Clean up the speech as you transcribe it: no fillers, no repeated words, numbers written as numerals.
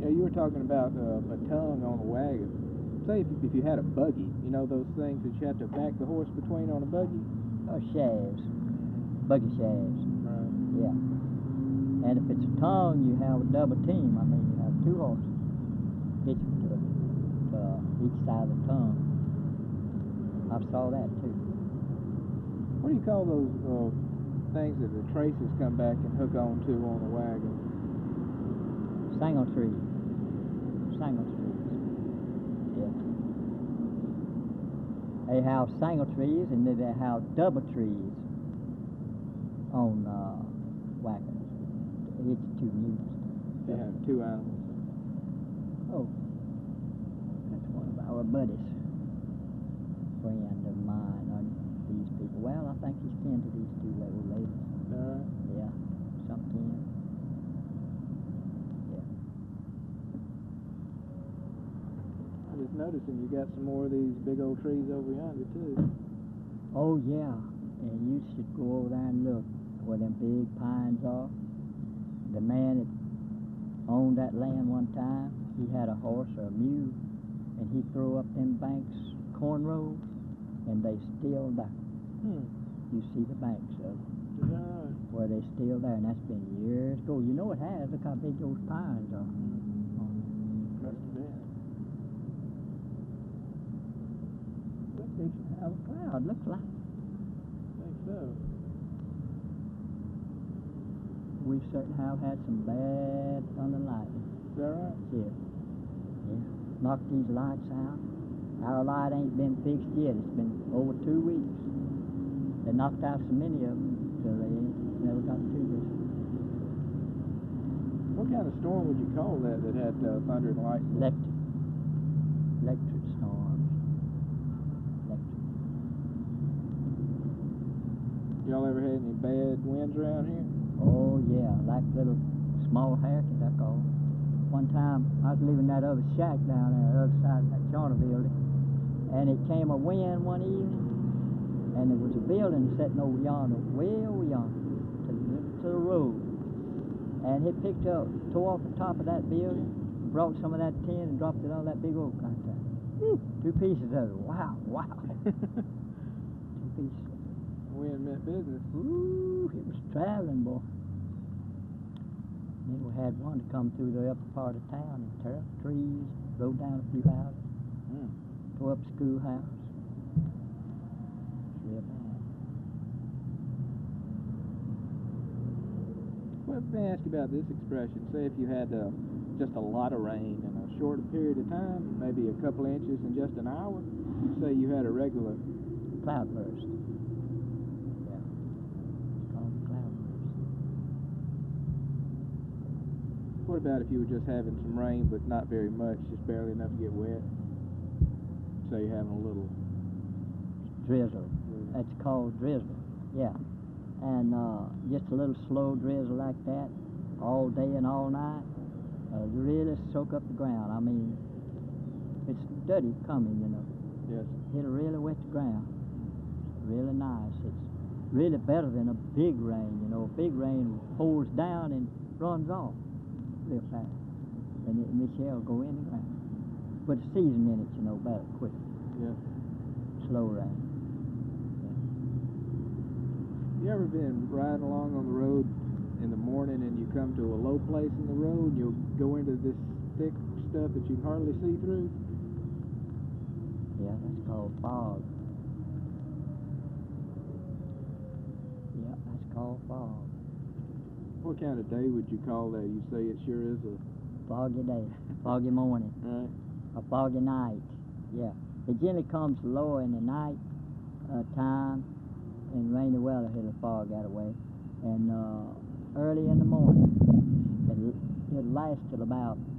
Yeah, you were talking about a tongue on a wagon. Say if you had a buggy, you know those things that you have to back the horse between on a buggy? Or shafts, buggy shafts. Right. Yeah. And if it's a tongue, you have a double team. I mean, you have two horses hitched to each side of the tongue. I saw that too. What do you call those things that the traces come back and hook on to on a wagon? Single trees. Single trees. Yeah. They have single trees and then they have double trees on wagons. It's two mules. You have two animals. Oh, that's one of our buddies. Friend of mine on these people. Well, I think he's kin to these two little ladies. All right. Yeah, some kin. I was noticing you got some more of these big old trees over yonder too. Oh yeah, and you should go over there and look where them big pines are. The man that owned that land one time, he had a horse or a mule, and he threw up them banks cornrows, and they still there. You see the banks of them, where they still there, and that's been years ago. You know it has. Look how big those pines are. Must have been. They should have a cloud, looks like. I think so. We certainly have had some bad thunder and lightning. Is that right? Yeah. Knocked these lights out. Our light ain't been fixed yet. It's been over 2 weeks. They knocked out so many of them, so they ain't never got to this. What kind of storm would you call that had thunder and lightning? Electric storms. Electric. Y'all ever had any bad winds around here? Oh yeah, like little small hurricanes, I call them. One time I was leaving that other shack down there, the other side of that Charter building, and it came a wind one evening, and there was a building sitting over yonder, way over yonder, to the road. And it picked up, tore off the top of that building, brought some of that tin and dropped it on that big oak right there. 2 pieces of it. Wow. 2 pieces. Wind meant business. Ooh, it was traveling, boy. Then we had one to come through the upper part of town and tear up trees, rode down a few houses, tore up a schoolhouse. It's real bad. Well, let me ask you about this expression. Say if you had just a lot of rain in a short period of time, maybe a couple inches in just an hour, you'd say you had a regular cloudburst. Yeah. It's called a cloudburst. What about if you were just having some rain, but not very much, just barely enough to get wet? Say you're having a little drizzle. That's called drizzle. Yeah. And just a little slow drizzle like that, all day and all night, really soak up the ground. I mean, it's steady coming, you know. Yes. It'll really wet the ground. Really nice. It's really better than a big rain, you know. A big rain pours down and runs off real fast. And this here will go in the ground. Put a season in it, you know, better, quick. Yeah. Slow rain. You ever been riding along on the road in the morning and you come to a low place in the road, you'll go into this thick stuff that you can hardly see through? Yeah, that's called fog. Yeah, that's called fog. What kind of day would you call that? You say it sure is a foggy day, foggy morning, right? A foggy night. Yeah, it generally comes lower in the night time. In rainy weather, it'll fog that away. And early in the morning, it'll last till about